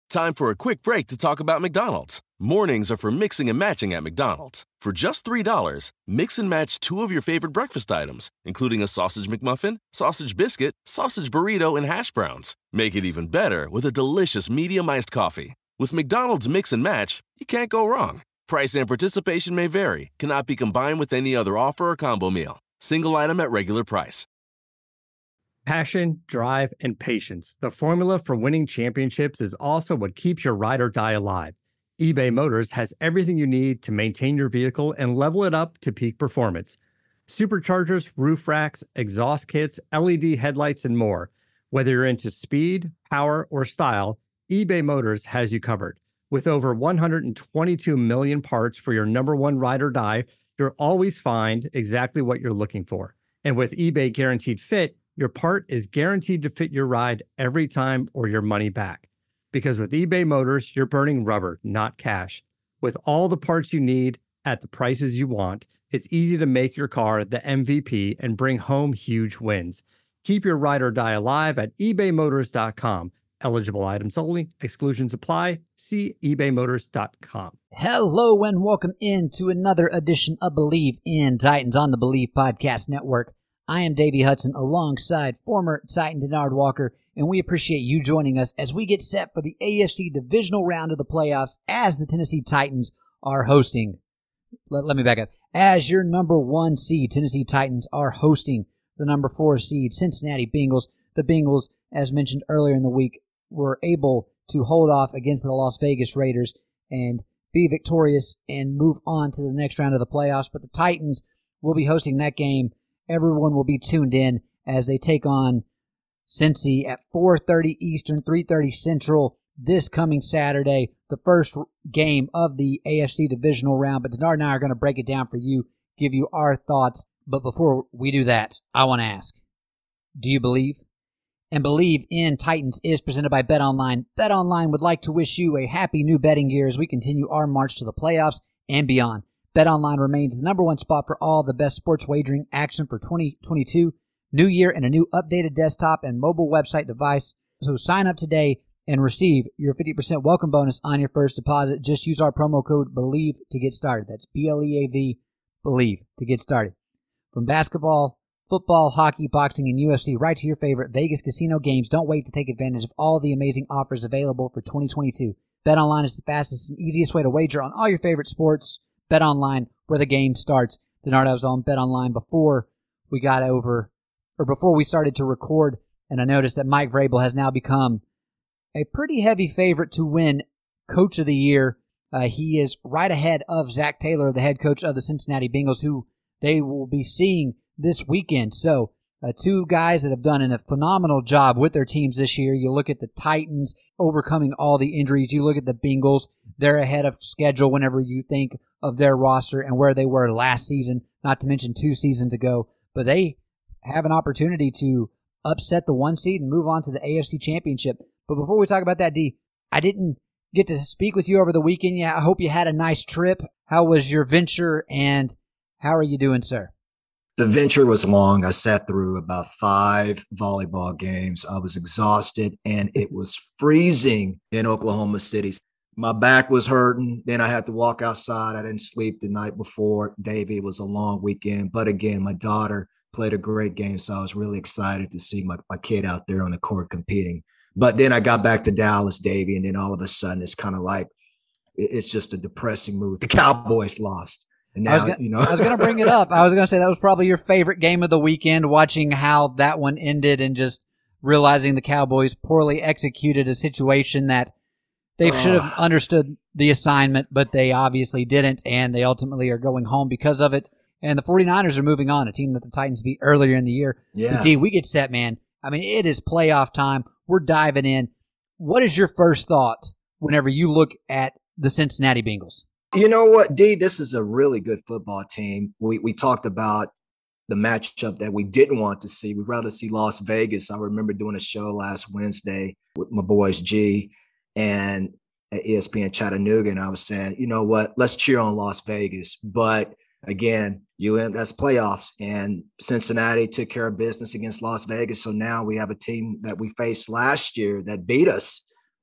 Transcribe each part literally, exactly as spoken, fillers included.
Time for a quick break to talk about McDonald's. Mornings are for mixing and matching at McDonald's. For just three dollars, mix and match two of your favorite breakfast items, including a sausage McMuffin, sausage biscuit, sausage burrito, and hash browns. Make it even better with a delicious medium iced coffee. With McDonald's Mix and Match, you can't go wrong. Price and participation may vary, cannot be combined with any other offer or combo meal. Single item at regular price. Passion, drive, and patience. The formula for winning championships is also what keeps your ride or die alive. eBay Motors has everything you need to maintain your vehicle and level it up to peak performance. Superchargers, roof racks, exhaust kits, L E D headlights, and more. Whether you're into speed, power, or style, eBay Motors has you covered. With over one hundred twenty-two million parts for your number one ride or die, you'll always find exactly what you're looking for. And with eBay Guaranteed Fit, your part is guaranteed to fit your ride every time or your money back. Because with eBay Motors, you're burning rubber, not cash. With all the parts you need at the prices you want, it's easy to make your car the M V P and bring home huge wins. Keep your ride or die alive at ebay motors dot com. Eligible items only. Exclusions apply. See ebay motors dot com. Hello and welcome into another edition of Believe in Titans on the Believe Podcast Network. I am Davey Hudson alongside former Titan Denard Walker, and we appreciate you joining us as we get set for the A F C divisional round of the playoffs as the Tennessee Titans are hosting. Let, let me back up. As your number one seed, Tennessee Titans are hosting the number four seed, Cincinnati Bengals. The Bengals, as mentioned earlier in the week, were able to hold off against the Las Vegas Raiders and be victorious and move on to the next round of the playoffs. But the Titans will be hosting that game. Everyone will be tuned in as they take on Cincy at four thirty Eastern, three thirty Central this coming Saturday, the first game of the A F C divisional round. But Denard and I are going to break it down for you, give you our thoughts. But before we do that, I want to ask, do you believe? And Believe in Titans is presented by BetOnline. BetOnline would like to wish you a happy new betting year as we continue our march to the playoffs and beyond. BetOnline remains the number one spot for all the best sports wagering action for twenty twenty-two. New year and a new updated desktop and mobile website device. So sign up today and receive your fifty percent welcome bonus on your first deposit. Just use our promo code BELIEVE to get started. That's B L E A V, BELIEVE, to get started. From basketball, football, hockey, boxing, and U F C, right to your favorite Vegas casino games. Don't wait to take advantage of all the amazing offers available for twenty twenty-two. BetOnline is the fastest and easiest way to wager on all your favorite sports. BetOnline, where the game starts. Denard, I was on BetOnline before we got over, or before we started to record, and I noticed that Mike Vrabel has now become a pretty heavy favorite to win Coach of the Year. Uh, he is right ahead of Zach Taylor, the head coach of the Cincinnati Bengals, who they will be seeing this weekend. So, uh, two guys that have done a phenomenal job with their teams this year. You look at the Titans overcoming all the injuries. You look at the Bengals. They're ahead of schedule whenever you think of their roster and where they were last season, not to mention two seasons ago. But they have an opportunity to upset the one seed and move on to the A F C Championship. But before we talk about that, D, I didn't get to speak with you over the weekend. Yeah, I hope you had a nice trip. How was your venture, and how are you doing, sir? The venture was long. I sat through about five volleyball games. I was exhausted, and it was freezing in Oklahoma City. My back was hurting. Then I had to walk outside. I didn't sleep the night before. Davey, it was a long weekend. But again, my daughter played a great game, so I was really excited to see my, my kid out there on the court competing. But then I got back to Dallas, Davey, and then all of a sudden it's kind of like it's just a depressing mood. The Cowboys lost. And now, I was gonna, you know, I was going to bring it up. I was going to say that was probably your favorite game of the weekend, watching how that one ended and just realizing the Cowboys poorly executed a situation that they uh, should have understood the assignment, but they obviously didn't, and they ultimately are going home because of it. And the 49ers are moving on, a team that the Titans beat earlier in the year. Yeah. But D, we get set, man. I mean, it is playoff time. We're diving in. What is your first thought whenever you look at the Cincinnati Bengals? You know what, D, this is a really good football team. We we talked about the matchup that we didn't want to see. We'd rather see Las Vegas. I remember doing a show last Wednesday with my boys G and at E S P N Chattanooga, and I was saying, you know what, let's cheer on Las Vegas. But again, you that's playoffs, and Cincinnati took care of business against Las Vegas. So now we have a team that we faced last year that beat us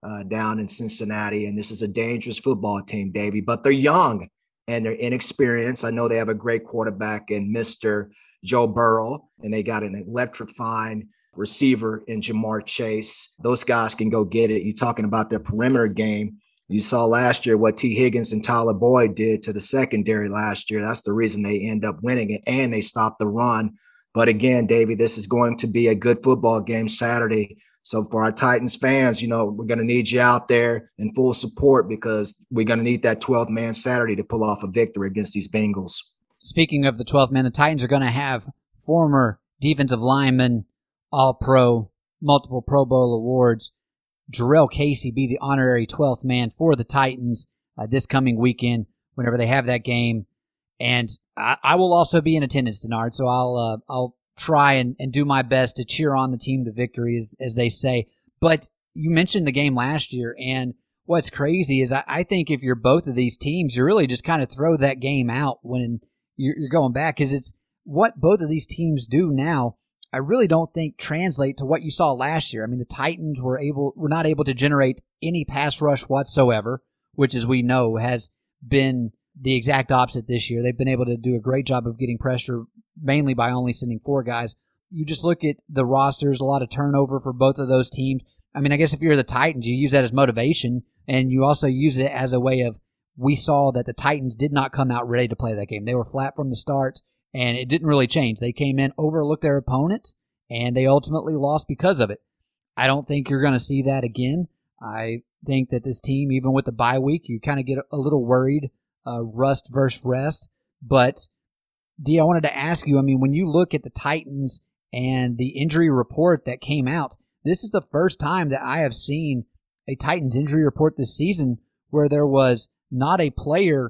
uh, down in Cincinnati. And this is a dangerous football team, Davey, but they're young and they're inexperienced. I know they have a great quarterback in Mister Joe Burrow, and they got an electrifying receiver in Jamar Chase. Those guys can go get it. You're talking about their perimeter game. You saw last year what T. Higgins and Tyler Boyd did to the secondary last year. That's the reason they end up winning it, and they stopped the run. But again, Davey, this is going to be a good football game Saturday. So for our Titans fans, you know, we're going to need you out there in full support because we're going to need that twelfth man Saturday to pull off a victory against these Bengals. Speaking of the twelfth man, the Titans are going to have former defensive lineman, All-Pro, multiple Pro Bowl awards, Jarrell Casey be the honorary twelfth man for the Titans uh, this coming weekend whenever they have that game. And I, I will also be in attendance, Denard, so I'll uh, I'll try and, and do my best to cheer on the team to victory, as, as they say. But you mentioned the game last year, and what's crazy is I, I think if you're both of these teams, you really just kind of throw that game out when you're, you're going back, because it's what both of these teams do now. I really don't think translate to what you saw last year. I mean, the Titans were able were not able to generate any pass rush whatsoever, which, as we know, has been the exact opposite this year. They've been able to do a great job of getting pressure, mainly by only sending four guys. You just look at the rosters, a lot of turnover for both of those teams. I mean, I guess if you're the Titans, you use that as motivation, and you also use it as a way of, we saw that the Titans did not come out ready to play that game. They were flat from the start, and it didn't really change. They came in, overlooked their opponent, and they ultimately lost because of it. I don't think you're going to see that again. I think that this team, even with the bye week, you kind of get a little worried, uh, rust versus rest. But, D, I wanted to ask you, I mean, when you look at the Titans and the injury report that came out, this is the first time that I have seen a Titans injury report this season where there was not a player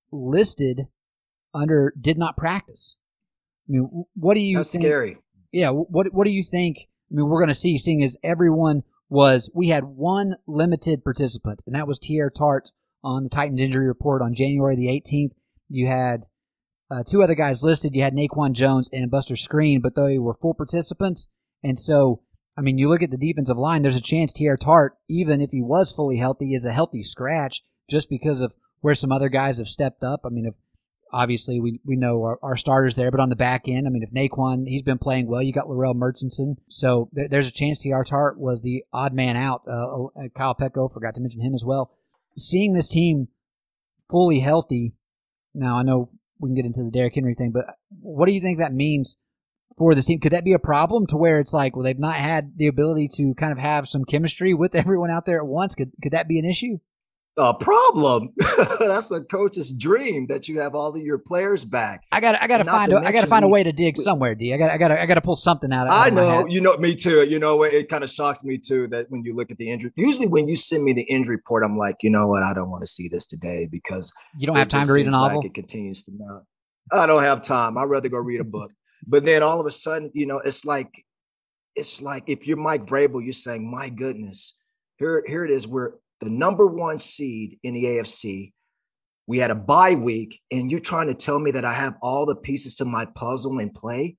listed under did not practice. I mean, what do you That's think? That's scary. Yeah, what what do you think? I mean, we're going to see, seeing as everyone was, we had one limited participant, and that was Teair Tart on the Titans injury report on January the eighteenth. You had uh, two other guys listed. You had Naquan Jones and Buster Skrine, but they were full participants. And so, I mean, you look at the defensive line, there's a chance Teair Tart, even if he was fully healthy, is a healthy scratch just because of where some other guys have stepped up. I mean, if obviously we we know our, our starters there, but on the back end, I mean, if Naquan, he's been playing well, you got Larrell Murchison. So there, there's a chance Teair Tart was the odd man out. Uh, Kyle Pecco, forgot to mention him as well. Seeing this team fully healthy, now I know we can get into the Derrick Henry thing, but what do you think that means for this team? Could that be a problem to where it's like, well, they've not had the ability to kind of have some chemistry with everyone out there at once? Could could that be an issue? A problem. That's a coach's dream, that you have all of your players back. I got I got to find a, I got to find a way to dig we, somewhere, D. I got I got I got to pull something out of I out know, of my head. you know, me too. You know, it, it kind of shocks me too that when you look at the injury, usually when you send me the injury report, I'm like, you know what, I don't want to see this today because you don't have time to read a novel. Like it continues to mount. I don't have time. I'd rather go read a book. But then all of a sudden, you know, it's like it's like if you're Mike Vrabel, you're saying, my goodness, here here it is. We're the number one seed in the A F C. We had a bye week, and you're trying to tell me that I have all the pieces to my puzzle in play?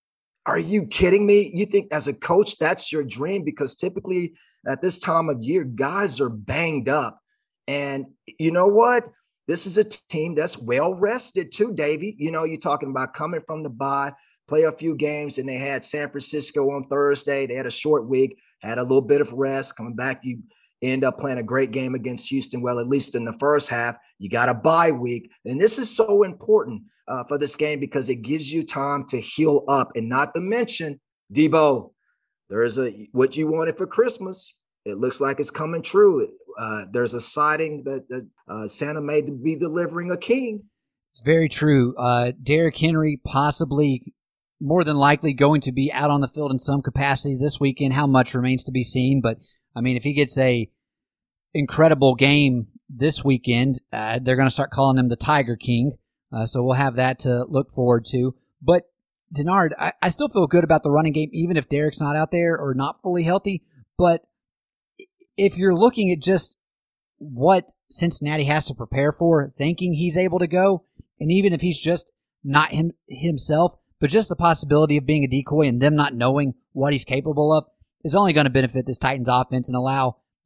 Are you kidding me? You think as a coach, that's your dream? Because typically at this time of year, guys are banged up. And you know what? This is a team that's well rested too, Davey. You know, you're talking about coming from the bye, play a few games, and they had San Francisco on Thursday. They had a short week, had a little bit of rest. Coming back, you end up playing a great game against Houston. Well, at least in the first half, you got a bye week. And this is so important uh, for this game because it gives you time to heal up. And not to mention, Debo, there's a what you wanted for Christmas. It looks like it's coming true. Uh, there's a sighting that, that uh, Santa may be delivering a king. It's very true. Uh, Derrick Henry possibly, more than likely, going to be out on the field in some capacity this weekend. How much remains to be seen, but I mean, if he gets a incredible game this weekend, uh, they're going to start calling him the Tiger King. Uh, so we'll have that to look forward to. But, Denard, I, I still feel good about the running game, even if Derrick's not out there or not fully healthy. But if you're looking at just what Cincinnati has to prepare for, thinking he's able to go, and even if he's just not him himself, but just the possibility of being a decoy and them not knowing what he's capable of, is only going to benefit this Titans offense and allow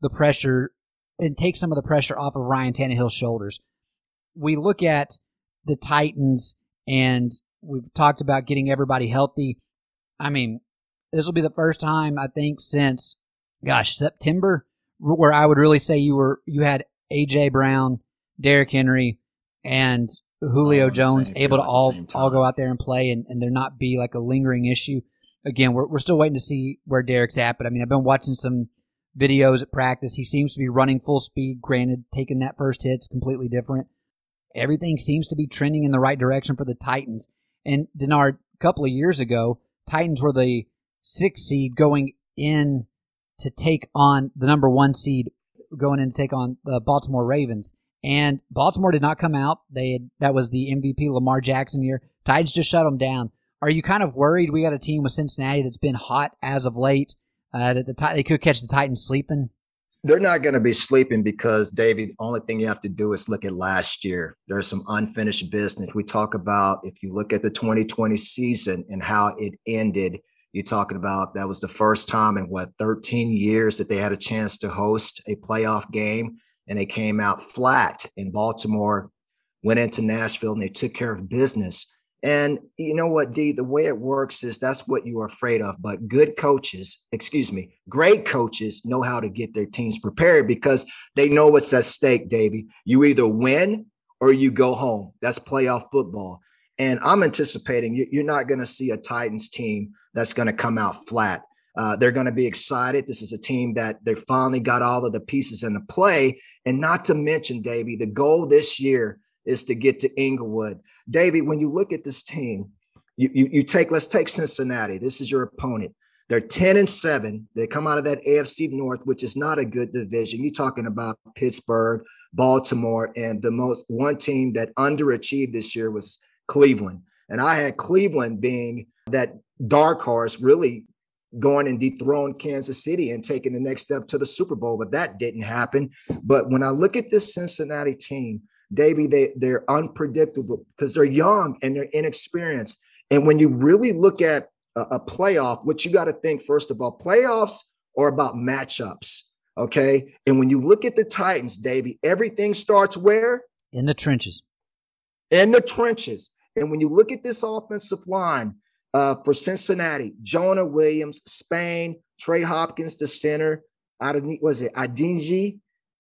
the pressure and take some of the pressure off of Ryan Tannehill's shoulders. We look at the Titans, and we've talked about getting everybody healthy. I mean, this will be the first time, I think, since, gosh, September, where I would really say you were you had A J. Brown, Derrick Henry, and Julio Jones able to all all go out there and play, and, and there not be like a lingering issue. Again, we're we're still waiting to see where Derrick's at, but I mean, I've been watching some videos at practice. He seems to be running full speed. Granted, taking that first hit's completely different. Everything seems to be trending in the right direction for the Titans. And Denard, a couple of years ago, Titans were the sixth seed going in to take on the number one seed, going in to take on the Baltimore Ravens. And Baltimore did not come out. They had, that was the M V P Lamar Jackson year. Titans just shut them down. Are you kind of worried? We got a team with Cincinnati that's been hot as of late. Uh, that the they could catch the Titans sleeping. They're not going to be sleeping because, David, the only thing you have to do is look at last year. There's some unfinished business. We talk about, if you look at the twenty twenty season and how it ended, you're talking about that was the first time in, what, thirteen years that they had a chance to host a playoff game, and they came out flat. In Baltimore, went into Nashville, and they took care of business. And you know what, D, the way it works is that's what you are afraid of. But good coaches, excuse me, great coaches know how to get their teams prepared because they know what's at stake, Davey. You either win or you go home. That's playoff football. And I'm anticipating you're not going to see a Titans team that's going to come out flat. Uh, they're going to be excited. This is a team that they finally got all of the pieces into play. And not to mention, Davey, the goal this year is to get to Inglewood. Davey, when you look at this team, you, you, you take, let's take Cincinnati. This is your opponent. They're ten and seven. They come out of that A F C North, which is not a good division. You're talking about Pittsburgh, Baltimore, and the most one team that underachieved this year was Cleveland. And I had Cleveland being that dark horse, really going and dethrone Kansas City and taking the next step to the Super Bowl, but that didn't happen. But when I look at this Cincinnati team, Davey, they, they're unpredictable because they're young and they're inexperienced. And when you really look at a, a playoff, what you got to think, first of all, playoffs are about matchups, okay? And when you look at the Titans, Davey, everything starts where? In the trenches. In the trenches. And when you look at this offensive line uh, for Cincinnati, Jonah Williams, Spain, Trey Hopkins, the center, was it Adinji,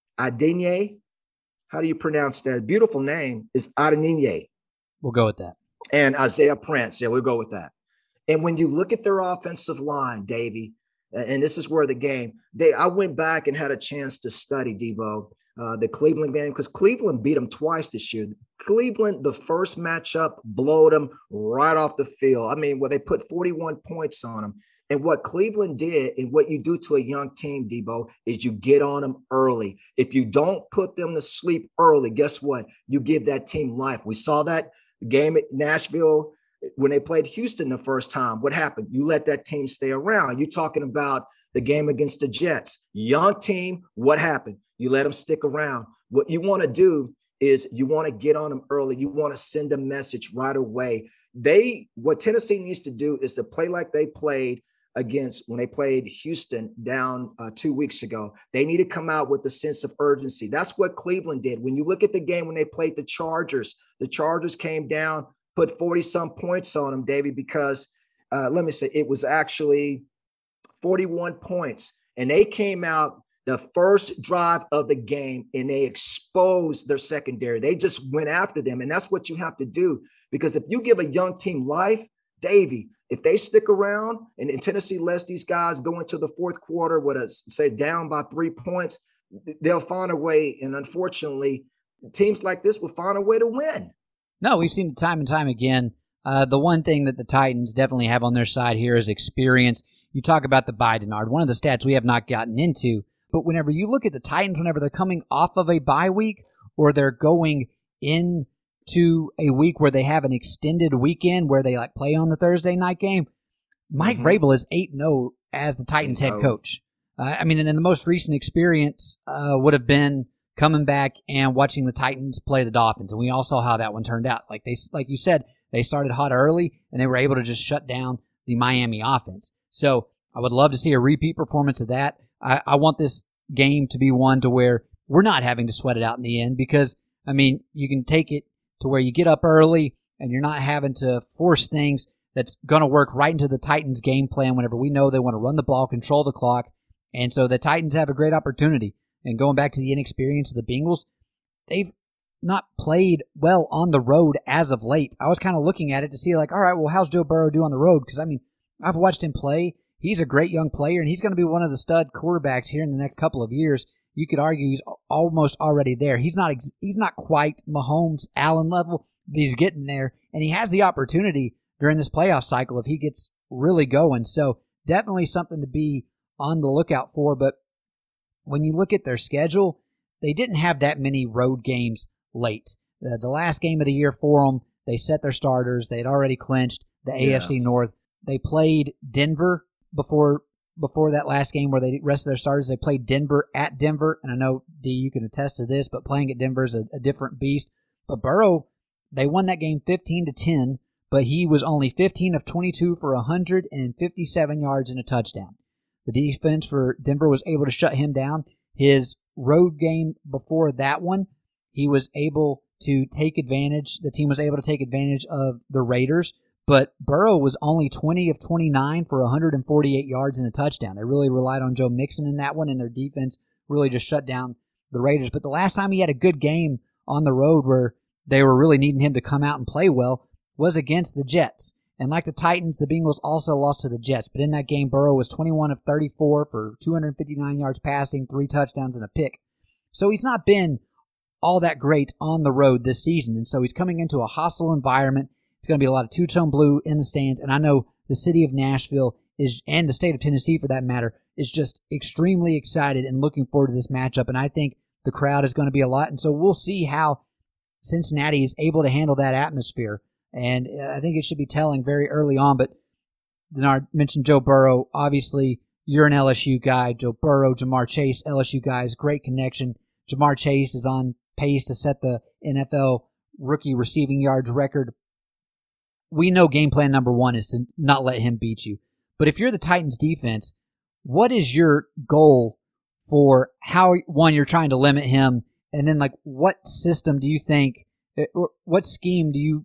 Adinye? How do you pronounce that? Beautiful name is Adinye. We'll go with that. And Isaiah Prince. Yeah, we'll go with that. And when you look at their offensive line, Davey, and this is where the game, they, I went back and had a chance to study, Debo, uh, the Cleveland game, because Cleveland beat them twice this year. Cleveland, the first matchup, blowed them right off the field. I mean, well, they put forty-one points on them. And what Cleveland did and what you do to a young team, Debo, is you get on them early. If you don't put them to sleep early, guess what? You give that team life. We saw that game at Nashville when they played Houston the first time. What happened? You let that team stay around. You're talking about the game against the Jets. Young team, what happened? You let them stick around. What you want to do is you want to get on them early. You want to send a message right away. They, what Tennessee needs to do is to play like they played against when they played Houston down uh, two weeks ago. They need to come out with a sense of urgency. That's what Cleveland did. When you look at the game when they played the Chargers, the Chargers came down, put forty-some points on them, Davey, because uh, let me say it was actually forty-one points. And they came out the first drive of the game and they exposed their secondary. They just went after them. And that's what you have to do, because if you give a young team life, Davey, if they stick around and, and Tennessee lets these guys go into the fourth quarter with a, say, down by three points, they'll find a way. And unfortunately, teams like this will find a way to win. No, we've seen it time and time again. Uh, the one thing that the Titans definitely have on their side here is experience. You talk about the bye, Denard, one of the stats we have not gotten into. But whenever you look at the Titans, whenever they're coming off of a bye week or they're going in to a week where they have an extended weekend where they like play on the Thursday night game, Mike mm-hmm. Vrabel is eight and oh as the Titans head coach. Uh, I mean, and then the most recent experience uh, would have been coming back and watching the Titans play the Dolphins. And we all saw how that one turned out. Like they, like you said, they started hot early and they were able to just shut down the Miami offense. So I would love to see a repeat performance of that. I, I want this game to be one to where we're not having to sweat it out in the end because, I mean, you can take it to where you get up early and you're not having to force things that's going to work right into the Titans' game plan whenever we know they want to run the ball, control the clock. And so the Titans have a great opportunity. And going back to the inexperience of the Bengals, they've not played well on the road as of late. I was kind of looking at it to see like, all right, well, how's Joe Burrow do on the road? Because, I mean, I've watched him play. He's a great young player, and he's going to be one of the stud quarterbacks here in the next couple of years. You could argue he's almost already there. He's not ex- he's not quite Mahomes, Allen level, but he's getting there, and he has the opportunity during this playoff cycle if he gets really going. So definitely something to be on the lookout for. But when you look at their schedule, they didn't have that many road games late. The, the last game of the year for them, they set their starters. They had already clinched the yeah. A F C North. They played Denver before before that last game where they rested their starters. They played Denver at Denver, and I know, D, you can attest to this, but playing at Denver is a, a different beast. But Burrow, they won that game fifteen to ten, but he was only fifteen of twenty-two for one hundred fifty-seven yards and a touchdown. The defense for Denver was able to shut him down. His road game before that one, he was able to take advantage. The team was able to take advantage of the Raiders. But Burrow was only twenty of twenty-nine for one hundred forty-eight yards and a touchdown. They really relied on Joe Mixon in that one, and their defense really just shut down the Raiders. But the last time he had a good game on the road where they were really needing him to come out and play well was against the Jets. And like the Titans, the Bengals also lost to the Jets. But in that game, Burrow was twenty-one of thirty-four for two hundred fifty-nine yards passing, three touchdowns, and a pick. So he's not been all that great on the road this season. And so he's coming into a hostile environment. It's going to be a lot of two-tone blue in the stands, and I know the city of Nashville is, and the state of Tennessee for that matter, is just extremely excited and looking forward to this matchup, and I think the crowd is going to be a lot, and so we'll see how Cincinnati is able to handle that atmosphere, and I think it should be telling very early on, but Denard mentioned Joe Burrow. Obviously, you're an L S U guy. Joe Burrow, Jamar Chase, L S U guys, great connection. Jamar Chase is on pace to set the N F L rookie receiving yards record. We know game plan number one is to not let him beat you. But if you're the Titans defense, what is your goal for how, one, you're trying to limit him, and then, like, what system do you think, or what scheme do you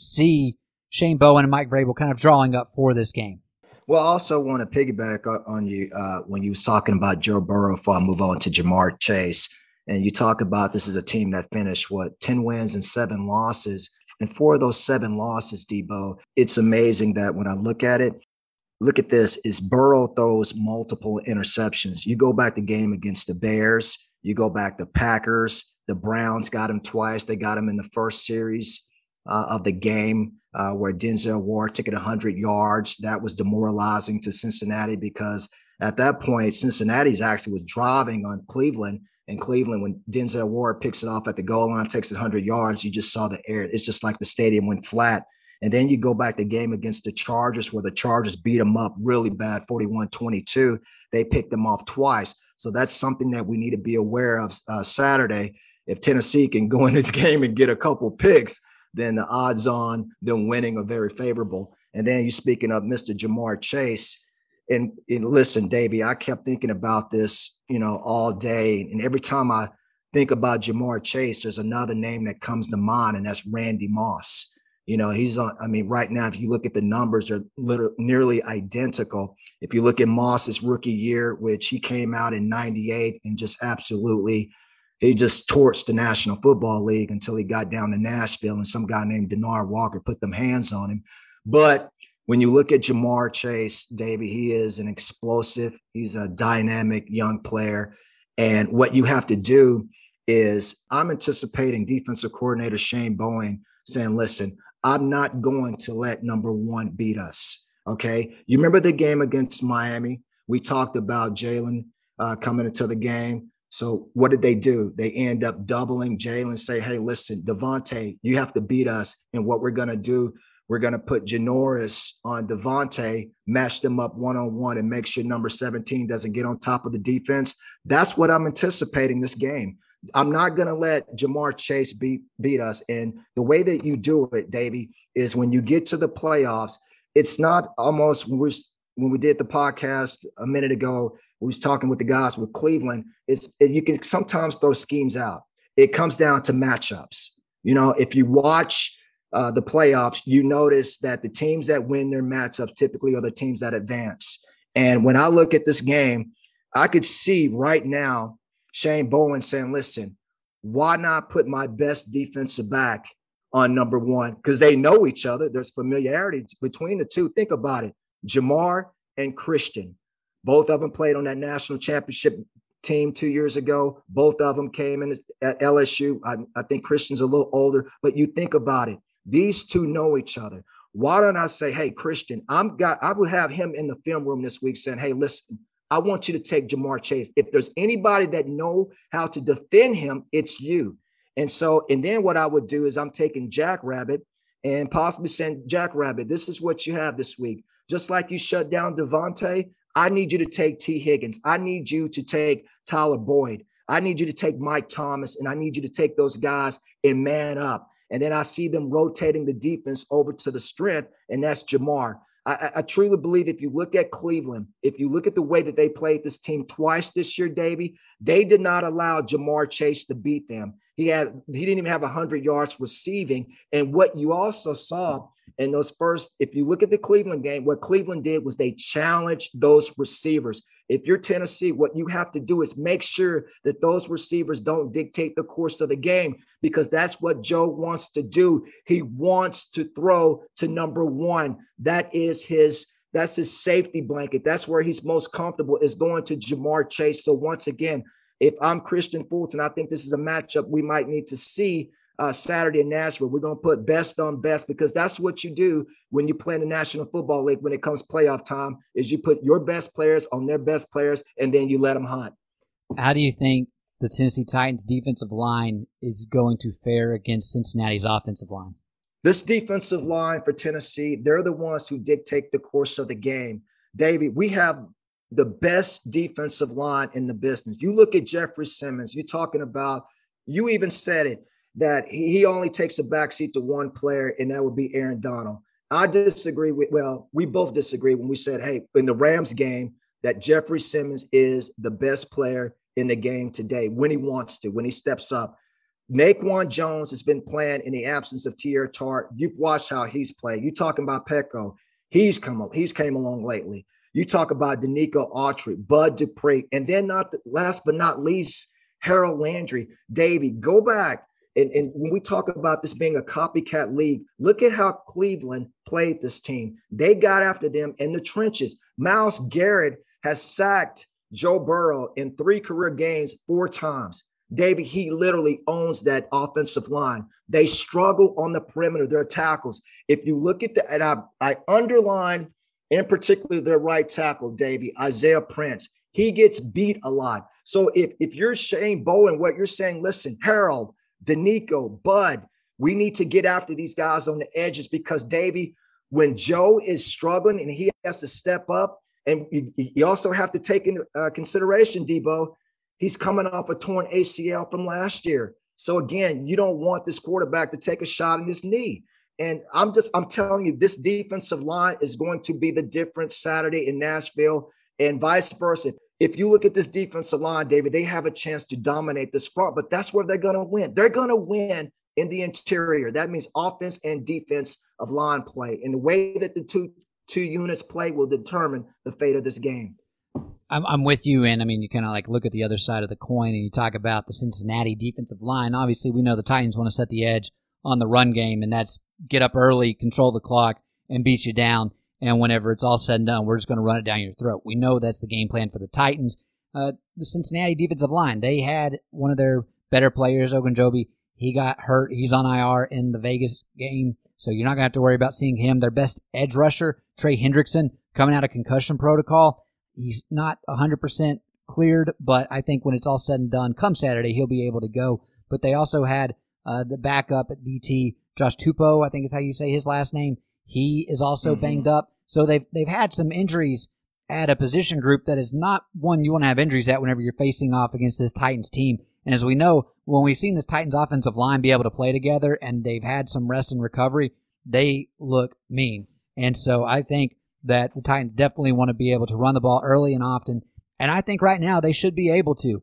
see Shane Bowen and Mike Vrabel kind of drawing up for this game? Well, I also want to piggyback on you uh, when you was talking about Joe Burrow before I move on to Jamar Chase. And you talk about this is a team that finished, what, ten wins and seven losses. And for those seven losses, Debo, it's amazing that when I look at it, look at this, is Burrow throws multiple interceptions. You go back the game against the Bears, you go back the Packers, the Browns got him twice. They got him in the first series uh, of the game uh, where Denzel Ward took it one hundred yards. That was demoralizing to Cincinnati because at that point, Cincinnati's actually was driving on Cleveland. In Cleveland, when Denzel Ward picks it off at the goal line, takes it one hundred yards, you just saw the air. It's just like the stadium went flat. And then you go back the game against the Chargers where the Chargers beat them up really bad, forty-one twenty-two. They picked them off twice. So that's something that we need to be aware of uh, Saturday. If Tennessee can go in this game and get a couple picks, then the odds on them winning are very favorable. And then you speaking of Mister Jamar Chase, and, and listen, Davey, I kept thinking about this, you know, all day. And every time I think about Jamar Chase, there's another name that comes to mind, and that's Randy Moss. You know, he's on, I mean, right now, if you look at the numbers, they're literally nearly identical. If you look at Moss's rookie year, which he came out in ninety-eight and just absolutely, he just torched the National Football League until he got down to Nashville and some guy named Denard Walker put them hands on him. But when you look at Jamar Chase, Davey, he is an explosive. He's a dynamic young player. And what you have to do is I'm anticipating defensive coordinator Shane Bowen saying, listen, I'm not going to let number one beat us. Okay. You remember the game against Miami? We talked about Jalen uh, coming into the game. So what did they do? They end up doubling Jalen, say, hey, listen, Devontae, you have to beat us. And what we're going to do, we're going to put Janoris on Devontae, match them up one-on-one, and make sure number seventeen doesn't get on top of the defense. That's what I'm anticipating this game. I'm not going to let Jamar Chase beat, beat us. And the way that you do it, Davey, is when you get to the playoffs, it's not almost when, we're, when we did the podcast a minute ago, we was talking with the guys with Cleveland, it's it, you can sometimes throw schemes out. It comes down to matchups. You know, if you watch uh, the playoffs, you notice that the teams that win their matchups typically are the teams that advance. And when I look at this game, I could see right now Shane Bowen saying, listen, why not put my best defensive back on number one? Because they know each other. There's familiarity between the two. Think about it. Jamar and Christian, both of them played on that national championship team two years ago. Both of them came in at L S U. I, I think Christian's a little older, but you think about it. These two know each other. Why don't I say, hey, Christian, I'm got, I will have him in the film room this week saying, hey, listen, I want you to take Jamar Chase. If there's anybody that know how to defend him, it's you. And so, and then what I would do is I'm taking Jackrabbit and possibly saying, Jackrabbit, this is what you have this week. Just like you shut down Devontae, I need you to take T. Higgins. I need you to take Tyler Boyd. I need you to take Mike Thomas, and I need you to take those guys and man up. And then I see them rotating the defense over to the strength, and that's Jamar. I, I truly believe if you look at Cleveland, if you look at the way that they played this team twice this year, Davey, they did not allow Jamar Chase to beat them. He had he didn't even have one hundred yards receiving. And what you also saw in those first, if you look at the Cleveland game, what Cleveland did was they challenged those receivers. If you're Tennessee, what you have to do is make sure that those receivers don't dictate the course of the game, because that's what Joe wants to do. He wants to throw to number one. That is his, that's his safety blanket. That's where he's most comfortable, is going to Jamar Chase. So once again, if I'm Christian Fulton, I think this is a matchup we might need to see uh, Saturday in Nashville. We're going to put best on best, because that's what you do when you play in the National Football League. When it comes playoff time, is you put your best players on their best players, and then you let them hunt. How do you think the Tennessee Titans defensive line is going to fare against Cincinnati's offensive line? This defensive line for Tennessee, they're the ones who dictate the course of the game. Davey, we have the best defensive line in the business. You look at Jeffrey Simmons, you're talking about, you even said it, that he, he only takes a backseat to one player, and that would be Aaron Donald. I disagree with, well, we both disagree when we said, hey, in the Rams game, that Jeffrey Simmons is the best player in the game today when he wants to, when he steps up. Naquan Jones has been playing in the absence of Teair Tart. You've watched how he's played. You talking about Petco. He's come, he's came along lately. You talk about Danico Autry, Bud Dupree, and then not the, last but not least, Harold Landry. Davey, go back. And, and when we talk about this being a copycat league, look at how Cleveland played this team. They got after them in the trenches. Myles Garrett has sacked Joe Burrow in three career games four times. Davey, he literally owns that offensive line. They struggle on the perimeter, their tackles. If you look at the, and I, I underline in particular their right tackle, Davey, Isaiah Prince, he gets beat a lot. So if, if you're Shane Bowen, what you're saying, listen, Harold, Danico, Bud, we need to get after these guys on the edges, because, Davey, when Joe is struggling and he has to step up, and you, you also have to take into uh, consideration, Debo, he's coming off a torn A C L from last year. So again, you don't want this quarterback to take a shot in his knee. And I'm just, I'm telling you, this defensive line is going to be the difference Saturday in Nashville, and vice versa. If you look at this defensive line, David, they have a chance to dominate this front, but that's where they're going to win. They're going to win in the interior. That means offense and defense of line play. And the way that the two two units play will determine the fate of this game. I'm, I'm with you, and I mean, you kind of like look at the other side of the coin, and you talk about the Cincinnati defensive line. Obviously, we know the Titans want to set the edge on the run game, and that's get up early, control the clock, and beat you down. And whenever it's all said and done, we're just going to run it down your throat. We know that's the game plan for the Titans. Uh, the Cincinnati defensive line, they had one of their better players, Ogunjobi. He got hurt. He's on I R in the Vegas game, so you're not going to have to worry about seeing him. Their best edge rusher, Trey Hendrickson, coming out of concussion protocol. He's not one hundred percent cleared, but I think when it's all said and done, come Saturday, he'll be able to go. But they also had uh, the backup at D T, Josh Tupou, I think is how you say his last name. He is also mm-hmm. banged up. So they've they've had some injuries at a position group that is not one you want to have injuries at whenever you're facing off against this Titans team. And as we know, when we've seen this Titans offensive line be able to play together and they've had some rest and recovery, they look mean. And so I think that the Titans definitely want to be able to run the ball early and often, And I think right now they should be able to.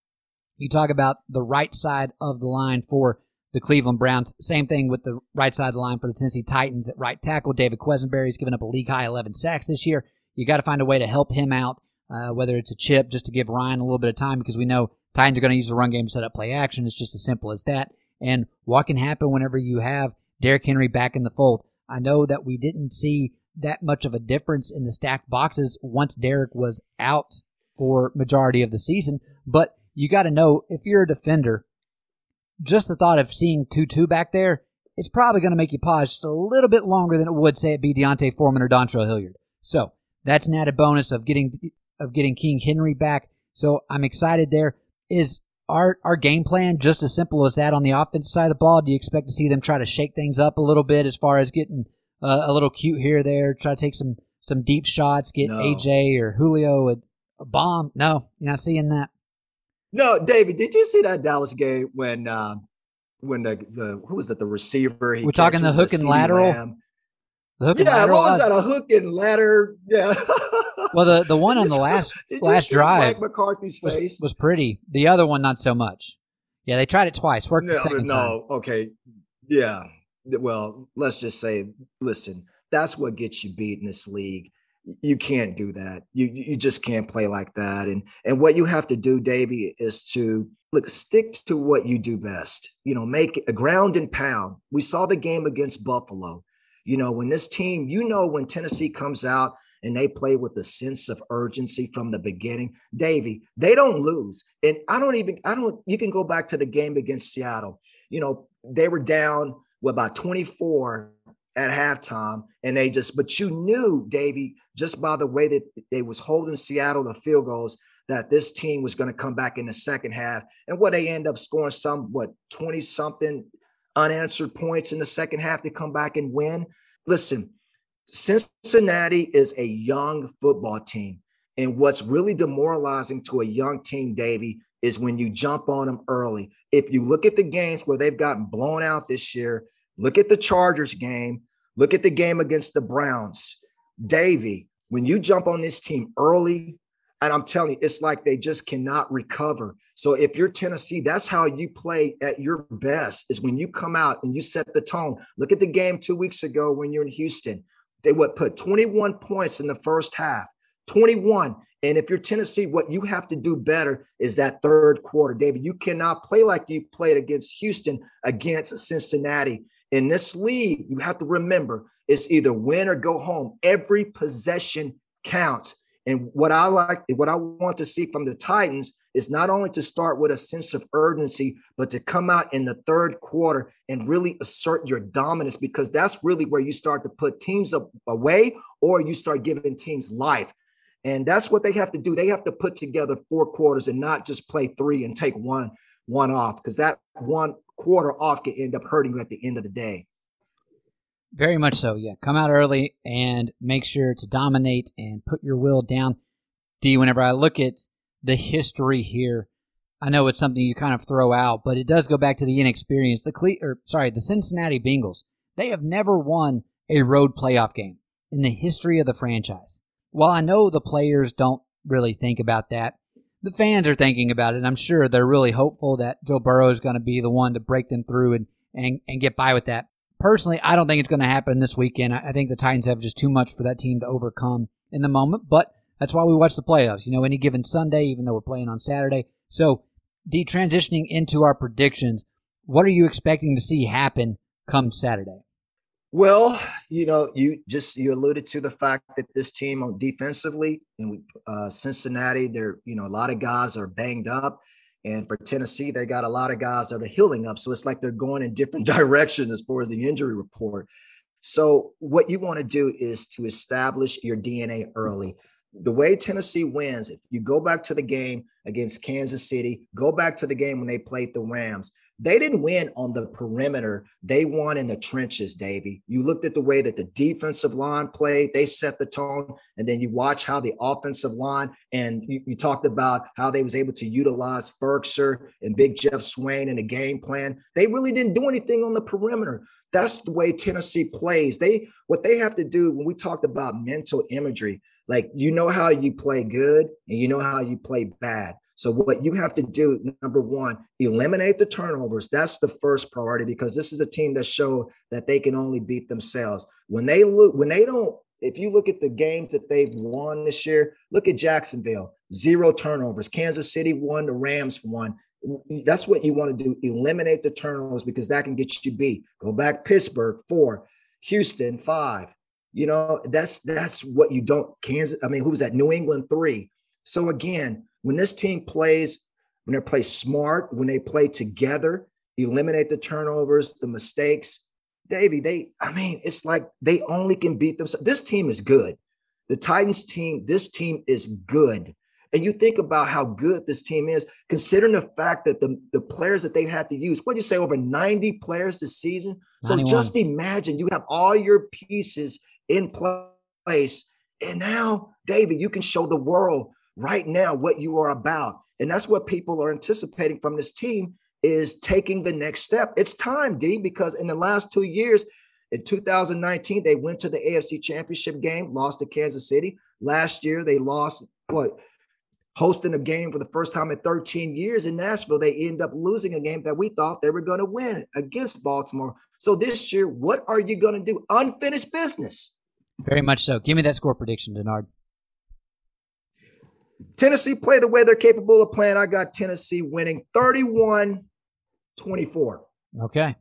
You talk about the right side of the line for the Cleveland Browns. Same thing with the right side of the line for the Tennessee Titans at right tackle. David Quesenberry's given up a league-high eleven sacks this year. You got to find a way to help him out, uh, whether it's a chip just to give Ryan a little bit of time, because we know Titans are going to use the run game to set up play action. It's just as simple as that. And what can happen whenever you have Derrick Henry back in the fold? I know that we didn't see that much of a difference in the stacked boxes once Derrick was out for majority of the season, but you got to know, if you're a defender, just the thought of seeing Tutu back there, it's probably going to make you pause just a little bit longer than it would, say, it be Deontay Foreman or Dontrell Hilliard. So that's an added bonus of getting of getting King Henry back. So I'm excited there. Is our our game plan just as simple as that on the offensive side of the ball? Do you expect to see them try to shake things up a little bit as far as getting uh, a little cute here or there, try to take some some deep shots, get No. A J or Julio a, a bomb? No, you're not seeing that. No, David, did you see that Dallas game when uh, when the, the who was it, the receiver? He We're talking the hook and lateral? The hook and Yeah, lateral? what was that? A hook and ladder? Yeah. Well, the, the one on the last Did you last see drive Mike McCarthy's was, face? was pretty. The other one, not so much. Yeah, they tried it twice. Worked the no, second no, time. okay, yeah. Well, let's just say, listen, that's what gets you beat in this league. You can't do that. You you just can't play like that. And and what you have to do, Davey, is to look, stick to what you do best. You know, make a ground and pound. We saw the game against Buffalo. You know, when this team, you know, when Tennessee comes out and they play with a sense of urgency from the beginning, Davey, they don't lose. And I don't even, I don't, you can go back to the game against Seattle. You know, they were down with about twenty-four at halftime, and they just, but you knew, Davey, just by the way that they was holding Seattle to field goals, that this team was going to come back in the second half. And what they end up scoring some, what, twenty something unanswered points in the second half to come back and win. Listen, Cincinnati is a young football team. And what's really demoralizing to a young team, Davey, is when you jump on them early. If you look at the games where they've gotten blown out this year, look at the Chargers game, look at the game against the Browns. Davey, when you jump on this team early, and I'm telling you, it's like they just cannot recover. So if you're Tennessee, that's how you play at your best, is when you come out and you set the tone. Look at the game two weeks ago when you're in Houston. They would put twenty-one points in the first half, twenty-one. And if you're Tennessee, what you have to do better is that third quarter. David, you cannot play like you played against Houston, against Cincinnati. In this league, you have to remember, it's either win or go home. Every possession counts. And what I like, what I want to see from the Titans is not only to start with a sense of urgency, but to come out in the third quarter and really assert your dominance, because that's really where you start to put teams up, away, or you start giving teams life. And that's what they have to do. They have to put together four quarters and not just play three and take one, one off, because that one quarter off can end up hurting you at the end of the day. Very much so, yeah. Come out early and make sure to dominate and put your will down. D, whenever I look at the history here, I know it's something you kind of throw out, but it does go back to the inexperience. The Cle- or sorry, the Cincinnati Bengals, they have never won a road playoff game in the history of the franchise. While I know the players don't really think about that, the fans are thinking about it, and I'm sure they're really hopeful that Joe Burrow is going to be the one to break them through and, and, and get by with that. Personally, I don't think it's going to happen this weekend. I think the Titans have just too much for that team to overcome in the moment, but that's why we watch the playoffs. You know, any given Sunday, even though we're playing on Saturday. So, D, transitioning into our predictions, what are you expecting to see happen come Saturday? Well, you know, you just you alluded to the fact that this team on defensively, and uh, Cincinnati, they're, you know, a lot of guys are banged up. And for Tennessee, they got a lot of guys that are healing up. So it's like they're going in different directions as far as the injury report. So what you want to do is to establish your D N A early. The way Tennessee wins, if you go back to the game against Kansas City, go back to the game when they played the Rams, they didn't win on the perimeter. They won in the trenches, Davey. You looked at the way that the defensive line played. They set the tone. And then you watch how the offensive line, and you, you talked about how they was able to utilize Ferkser and Big Jeff Swain in the game plan. They really didn't do anything on the perimeter. That's the way Tennessee plays. They what they have to do when we talked about mental imagery. Like, you know how you play good and you know how you play bad. So what you have to do, number one, eliminate the turnovers. That's the first priority, because this is a team that showed that they can only beat themselves. When they look, when they don't, if you look at the games that they've won this year, look at Jacksonville, zero turnovers. Kansas City won, the Rams won. That's what you want to do. Eliminate the turnovers, because that can get you beat. Go back, Pittsburgh, four, Houston, five. You know, that's that's what you don't, Kansas, I mean, who was that? New England, three. So again, when this team plays, when they play smart, when they play together, eliminate the turnovers, the mistakes, Davey, they, I mean, it's like they only can beat themselves. This team is good. The Titans team, this team is good. And you think about how good this team is, considering the fact that the, the players that they've had to use, what do you say, over ninety players this season? So ninety-one. Just imagine you have all your pieces in place. And now, David, you can show the world right now what you are about. And that's what people are anticipating from this team, is taking the next step. It's time, D, because in the last two years, in two thousand nineteen, they went to the A F C Championship game, lost to Kansas City. Last year, they lost, what, hosting a game for the first time in thirteen years in Nashville. They end up losing a game that we thought they were going to win against Baltimore. So this year, what are you going to do? Unfinished business. Very much so. Give me that score prediction, Denard. Tennessee play the way they're capable of playing. I got Tennessee winning thirty-one twenty-four. Okay.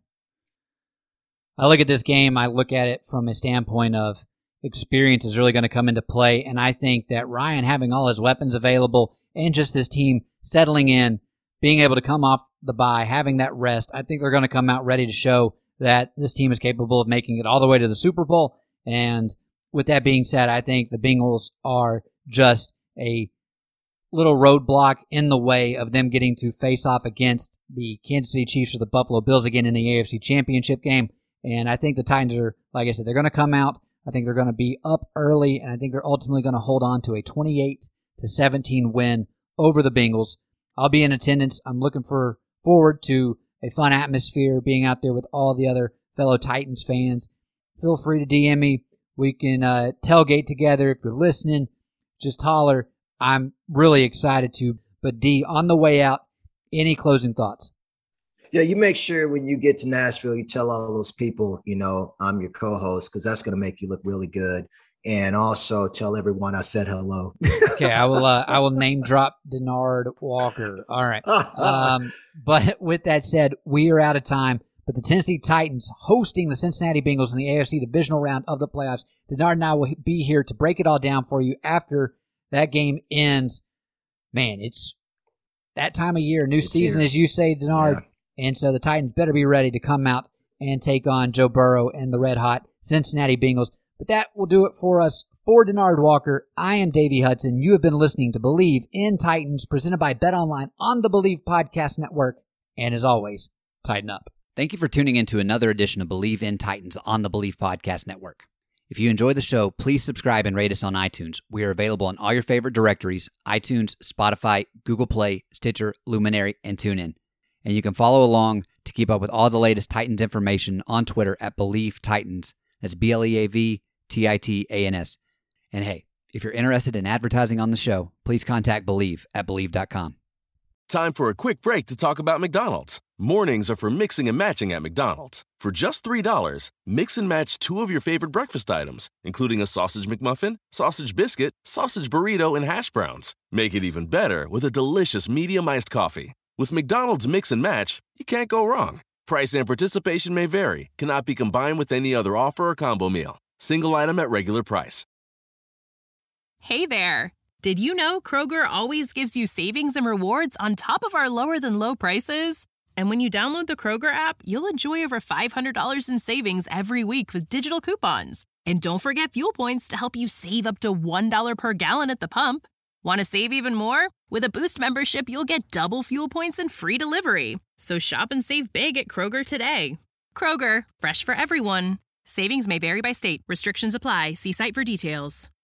I look at this game, I look at it from a standpoint of experience is really going to come into play, and I think that Ryan having all his weapons available and just this team settling in, being able to come off the bye, having that rest, I think they're going to come out ready to show that this team is capable of making it all the way to the Super Bowl. And with that being said, I think the Bengals are just a little roadblock in the way of them getting to face off against the Kansas City Chiefs or the Buffalo Bills again in the A F C Championship game. And I think the Titans are, like I said, they're going to come out. I think they're going to be up early, and I think they're ultimately going to hold on to a twenty-eight to seventeen win over the Bengals. I'll be in attendance. I'm looking for forward to a fun atmosphere, being out there with all the other fellow Titans fans. Feel free to D M me. We can uh, tailgate together. If you're listening, just holler. I'm really excited to. But D, on the way out, any closing thoughts? Yeah, you make sure when you get to Nashville, you tell all those people, you know, I'm your co-host, because that's going to make you look really good. And also tell everyone I said hello. Okay, I will uh, I will name drop Denard Walker. All right. Um, but with that said, we are out of time. But the Tennessee Titans hosting the Cincinnati Bengals in the A F C divisional round of the playoffs. Denard and I will be here to break it all down for you after that game ends. Man, it's that time of year, new it's season, here. As you say, Denard. Yeah. And so the Titans better be ready to come out and take on Joe Burrow and the red-hot Cincinnati Bengals. But that will do it for us. For Denard Walker, I am Davey Hudson. You have been listening to Believe in Titans, presented by BetOnline on the Believe Podcast Network. And as always, tighten up. Thank you for tuning in to another edition of Believe in Titans on the Believe Podcast Network. If you enjoy the show, please subscribe and rate us on iTunes. We are available on all your favorite directories: iTunes, Spotify, Google Play, Stitcher, Luminary, and TuneIn. And you can follow along to keep up with all the latest Titans information on Twitter at Believe Titans. That's B L E A V T I T A N S. And hey, if you're interested in advertising on the show, please contact Believe at Believe dot com. Time for a quick break to talk about McDonald's. Mornings are for mixing and matching at McDonald's. For just three dollars, mix and match two of your favorite breakfast items, including a sausage McMuffin, sausage biscuit, sausage burrito, and hash browns. Make it even better with a delicious medium iced coffee. With McDonald's Mix and Match, you can't go wrong. Price and participation may vary. Cannot be combined with any other offer or combo meal. Single item at regular price. Hey there. Did you know Kroger always gives you savings and rewards on top of our lower-than-low prices? And when you download the Kroger app, you'll enjoy over five hundred dollars in savings every week with digital coupons. And don't forget fuel points to help you save up to one dollar per gallon at the pump. Want to save even more? With a Boost membership, you'll get double fuel points and free delivery. So shop and save big at Kroger today. Kroger, fresh for everyone. Savings may vary by state. Restrictions apply. See site for details.